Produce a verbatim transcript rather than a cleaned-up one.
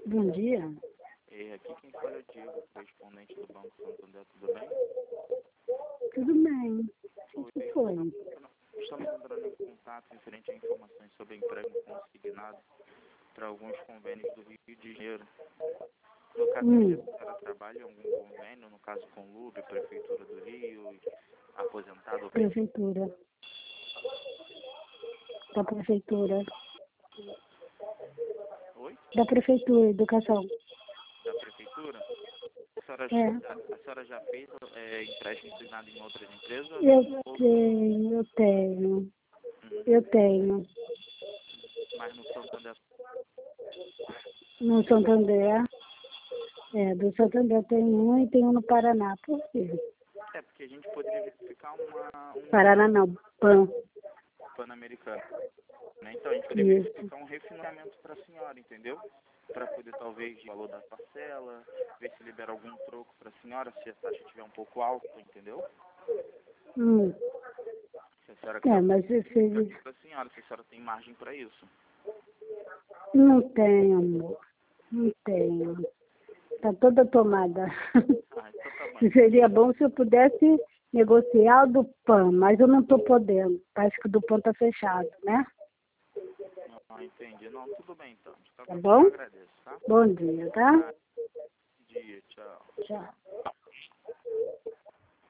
Bom dia. E aqui quem fala é o Diego, correspondente do Banco Santander, tudo bem? Tudo bem. O Oi, que foi? estamos entrando em contato referente a informações sobre emprego consignado para alguns convênios do Rio de Janeiro. No caso, Hum, a senhora trabalha em algum convênio, no caso com o Lube, Prefeitura do Rio, aposentado ou pensionado? prefeitura. Da prefeitura. Oi? Da prefeitura, educação. Da Prefeitura? A senhora, É. a, a senhora já fez é, empréstimo consignado em outras empresas? Eu Ou, tenho, eu tenho. Uhum. Eu tenho. Mas no Santander. No Santander. É, do Santander tem um e tem um no Paraná. Por quê? É, porque a gente poderia verificar uma, um Paraná não, PAN. Pan-Americano, né? Então a gente poderia Isso. verificar um refinanciamento para a senhora, entendeu? Para poder talvez o valor da parcela, ver se libera algum troco para a senhora, se a taxa estiver um pouco alta, entendeu? Hum. Se a senhora É, quiser mas esse... para a senhora, se a senhora tem margem para isso. Não tenho, amor. Não tenho. Tá toda tomada. Ah, então tá bom. Seria bom se eu pudesse negociar o do PAN, mas eu não estou podendo. Parece que o do PAN está fechado, né? Não, entendi. Não, tudo bem então. De Tá qualquer forma, bom? eu agradeço, tá? Bom dia, tá? Ah, dia, tchau. Tchau.